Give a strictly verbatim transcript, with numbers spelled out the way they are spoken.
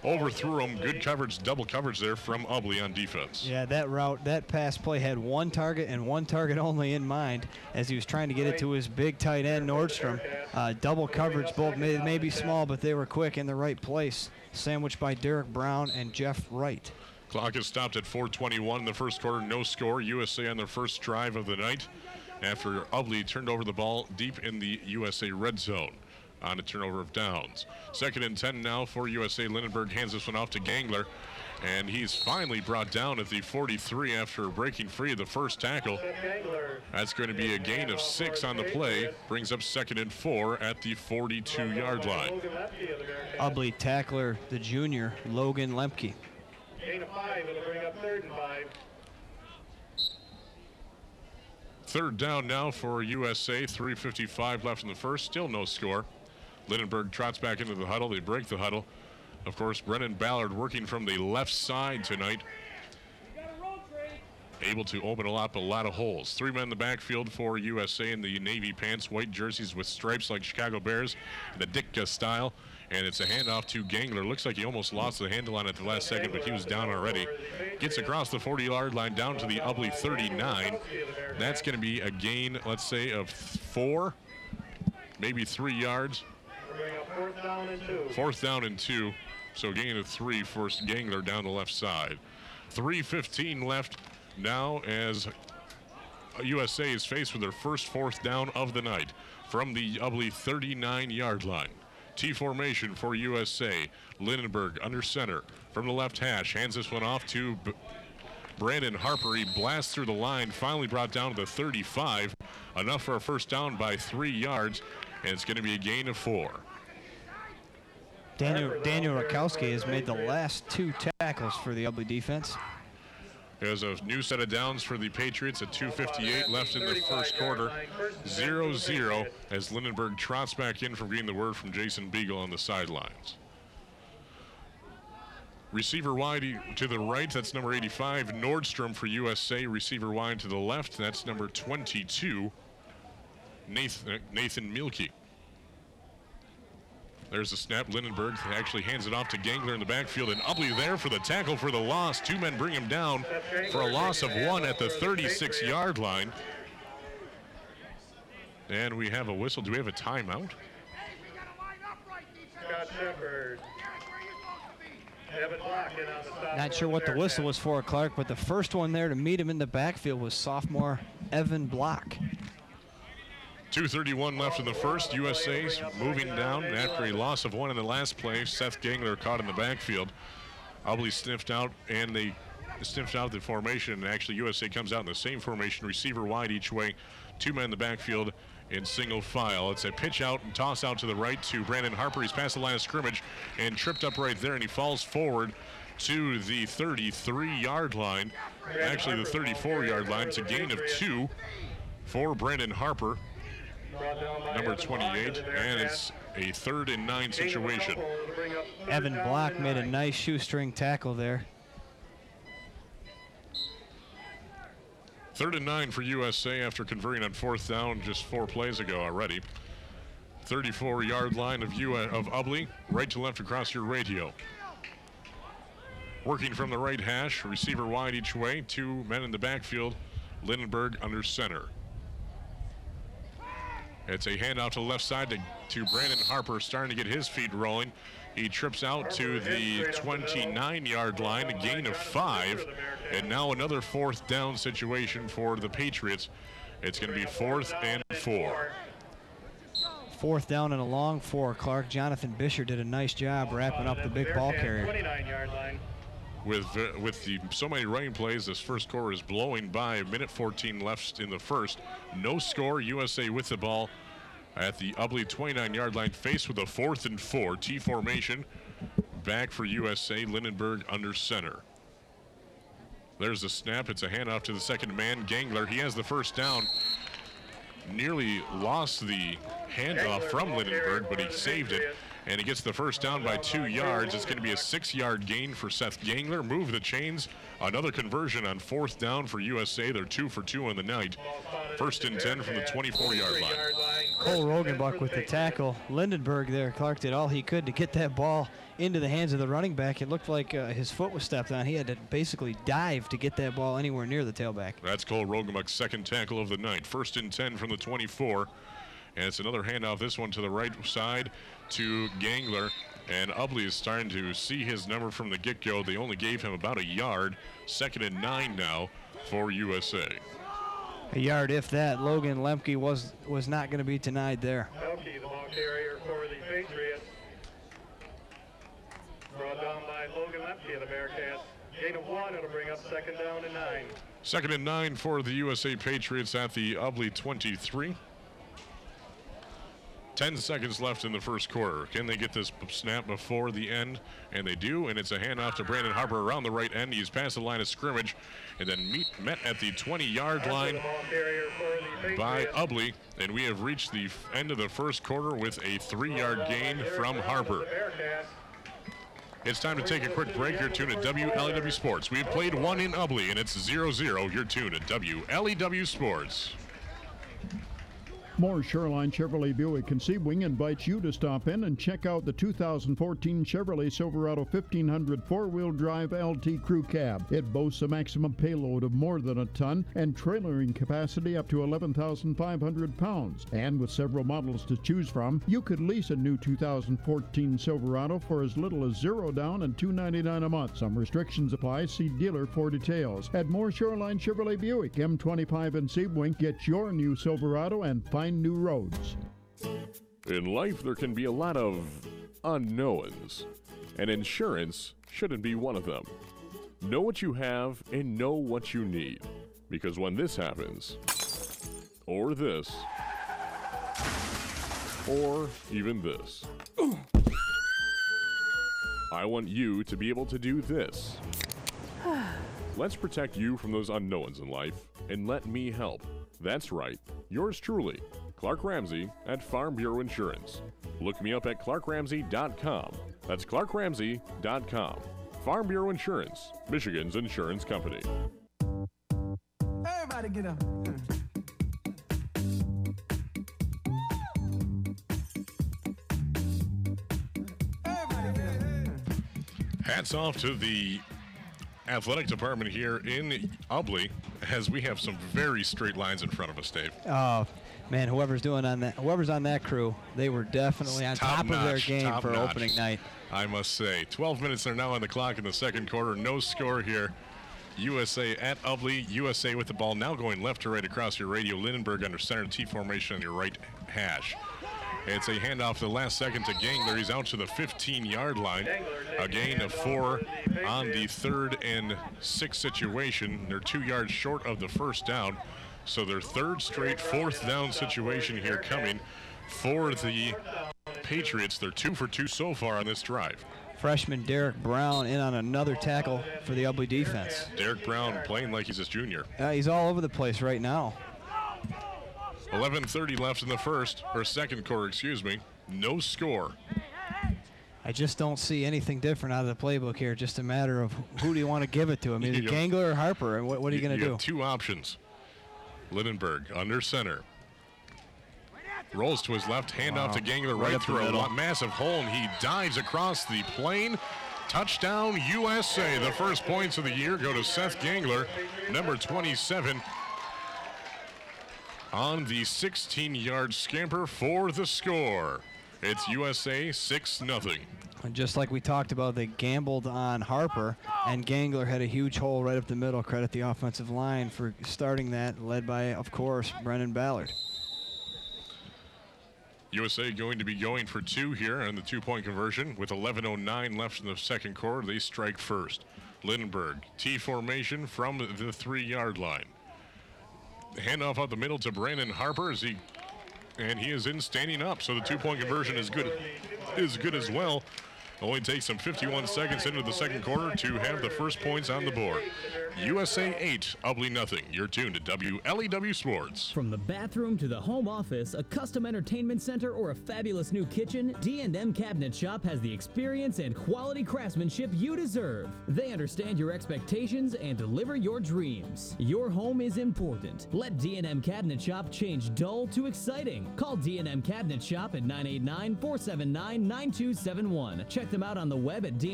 overthrew him. Good coverage, double coverage there from Ubly on defense. Yeah, that route, that pass play had one target and one target only in mind as he was trying to get it to his big tight end, Nordstrom. Uh, double coverage, both may, maybe small, but they were quick in the right place. Sandwiched by Derek Brown and Jeff Wright. Clock is stopped at four twenty-one in the first quarter. No score. U S A on their first drive of the night after Ubly turned over the ball deep in the U S A red zone on a turnover of downs. Second and ten now for U S A. Lindenberg hands this one off to Gangler, and he's finally brought down at the forty-three after breaking free of the first tackle. That's going to be a gain of six on the play. Brings up second and four at the forty-two-yard line. Ubly tackler, the junior, Logan Lemke. Gain of five, it'll bring up third and five. Third down now for U S A. three fifty-five left in the first. Still no score. Lindenberg trots back into the huddle. They break the huddle. Of course, Brennan Ballard working from the left side tonight. Able to open up a lot of holes. Three men in the backfield for U S A in the navy pants, white jerseys with stripes like Chicago Bears, the Ditka style. And it's a handoff to Gangler. Looks like he almost lost the handle on it at the last second, but he was down already. Gets across the forty-yard line down to the Ubly thirty-nine. That's going to be a gain, let's say, of four, maybe three yards. Fourth down and two. Fourth down and two. So gain of three for Gangler down the left side. three fifteen left now as U S A is faced with their first fourth down of the night from the Ubly thirty-nine-yard line. T formation for U S A. Lindenberg under center from the left hash. Hands this one off to B- Brandon Harper. He blasts through the line. Finally brought down to the thirty-five. Enough for a first down by three yards. And it's going to be a gain of four. Daniel, Daniel Rakowski has made the last two tackles for the Ubly defense. There's a new set of downs for the Patriots at two fifty-eight left in the first quarter. zero zero as Lindenberg trots back in from getting the word from Jason Beagle on the sidelines. Receiver wide to the right, that's number eighty-five, Nordstrom for U S A. Receiver wide to the left, that's number twenty-two, Nathan, Nathan Mielke. There's the snap. Lindenberg actually hands it off to Gangler in the backfield, and Ubly there for the tackle for the loss. Two men bring him down for a loss of one at the thirty-six-yard line. And we have a whistle. Do we have a timeout? Scott Shepard. Evan Block in on the stop. Not sure what the whistle was for, Clark, but the first one there to meet him in the backfield was sophomore Evan Block. two thirty-one left in the first. U S A's moving down after a loss of one in the last play. Seth Gangler caught in the backfield. Ubly sniffed out, and they sniffed out the formation. And actually, U S A comes out in the same formation, receiver wide each way. Two men in the backfield in single file. It's a pitch out and toss out to the right to Brandon Harper. He's past the line of scrimmage and tripped up right there, and he falls forward to the thirty-three-yard line. Actually, the thirty-four-yard line. It's a gain of two for Brandon Harper, number twenty-eight, and it's a third and nine situation. Evan Block made a nice shoestring tackle there. Third and nine for U S A after converting on fourth down just four plays ago already. thirty-four-yard line of U of Ubly, right to left across your radio. Working from the right hash, receiver wide each way, two men in the backfield, Lindenberg under center. It's a handout to the left side to, to Brandon Harper, starting to get his feet rolling. He trips out to the twenty-nine-yard line, a gain of five, and now another fourth down situation for the Patriots. It's going to be fourth and four. Fourth down and a long four, Clark. Jonathan Bisher did a nice job wrapping up the big ball carrier. twenty-nine-yard line. With uh, with the so many running plays, this first quarter is blowing by. A minute fourteen left in the first. No score. U S A with the ball at the Ubly twenty-nine-yard line, faced with a fourth and four. T formation. Back for U S A. Lindenberg under center. There's the snap. It's a handoff to the second man, Gangler. He has the first down. Nearly lost the handoff from Lindenberg, but he saved it. And he gets the first down by two yards. It's going to be a six-yard gain for Seth Gangler. Move the chains. Another conversion on fourth down for U S A. They're two for two on the night. First and ten from the twenty-four-yard line. Cole Rogenbuck with the tackle. Lindenberg there, Clark did all he could to get that ball into the hands of the running back. It looked like uh, his foot was stepped on. He had to basically dive to get that ball anywhere near the tailback. That's Cole Rogenbuck's second tackle of the night. First and ten from the twenty-four. And it's another handoff, this one to the right side to Gangler. And Ubley is starting to see his number from the get-go. They only gave him about a yard. Second and nine now for U S A. A yard, if that. Logan Lemke was was not going to be denied there. Lemke, the ball carrier for the Patriots. Brought down by Logan Lemke of the Bearcats. Gain of one, it'll bring up second down and nine. Second and nine for the U S A Patriots at the Ubley twenty-three. Ten seconds left in the first quarter. Can they get this snap before the end? And they do, and it's a handoff to Brandon Harper around the right end. He's past the line of scrimmage and then meet, met at the twenty-yard line by Ubley. And we have reached the end of the first quarter with a three-yard gain from Harper. It's time to take a quick break. You're tuned to W L E W Sports. We have played one in Ubley, and it's zero zero. You're tuned to W L E W Sports. More Shoreline Chevrolet Buick and Sebring invites you to stop in and check out the two thousand fourteen Chevrolet Silverado fifteen hundred four-wheel drive L T Crew Cab. It boasts a maximum payload of more than a ton and trailering capacity up to eleven thousand five hundred pounds. And with several models to choose from, you could lease a new two thousand fourteen Silverado for as little as zero down and two hundred ninety-nine dollars a month. Some restrictions apply. See dealer for details. At More Shoreline Chevrolet Buick, M twenty-five in Sebring, get your new Silverado and find new roads. In life, there can be a lot of unknowns, and insurance shouldn't be one of them. Know what you have and know what you need, because when this happens, or this, or even this, I want you to be able to do this. Let's protect you from those unknowns in life, and let me help. That's right, yours truly, Clark Ramsey at Farm Bureau Insurance. Look me up at clark ramsey dot com. That's clark ramsey dot com. Farm Bureau Insurance, Michigan's insurance company. Everybody get up. Everybody get up. Hats off to the athletic department here in Ubley, as we have some very straight lines in front of us, Dave. Oh, man, whoever's doing on that, whoever's on that crew, they were definitely on top, Top of their notch, game top for notch. opening night. I must say. twelve minutes are now on the clock in the second quarter. No score here. U S A at Ubley. U S A with the ball now going left to right across your radio. Lindenberg under center T formation on your right hash. It's a handoff the last second to Gangler. He's out to the fifteen-yard line. A gain of four on the third and six situation. They're two yards short of the first down. So their third straight fourth down situation here coming for the Patriots. They're two for two so far on this drive. Freshman Derek Brown in on another tackle for the Ubley defense. Derek Brown playing like he's a junior. Uh, he's all over the place right now. eleven thirty left in the first, or second quarter, excuse me. No score. I just don't see anything different out of the playbook here. Just a matter of who do you want to give it to him, either You- Gangler or Harper, and what, what are you going to do? have two options. Lindenberg under center. Rolls to his left, handoff to Gangler Right right, up the through a middle. lot, massive hole, and he dives across the plane. Touchdown U S A. The first points of the year go to Seth Gangler, number twenty-seven, on the sixteen-yard scamper for the score. It's U S A six nothing. And just like we talked about, they gambled on Harper, and Gangler had a huge hole right up the middle. Credit the offensive line for starting that, led by, of course, Brennan Ballard. U S A going to be going for two here on the two-point conversion. With eleven oh nine left in the second quarter, they strike first. Lindenberg, T formation from the three-yard line. Handoff out the middle to Brandon Harper as he, and he is in standing up. So the two-point conversion is good, is good as well. Only takes them fifty-one seconds into the second quarter to have the first points on the board. U S A eight, Ubly nothing. You're tuned to W L E W Sports. From the bathroom to the home office, a custom entertainment center, or a fabulous new kitchen, D and M Cabinet Shop has the experience and quality craftsmanship you deserve. They understand your expectations and deliver your dreams. Your home is important. Let D and M Cabinet Shop change dull to exciting. Call D and M Cabinet Shop at nine eight nine, four seven nine, nine two seven one. Check them out on the web at D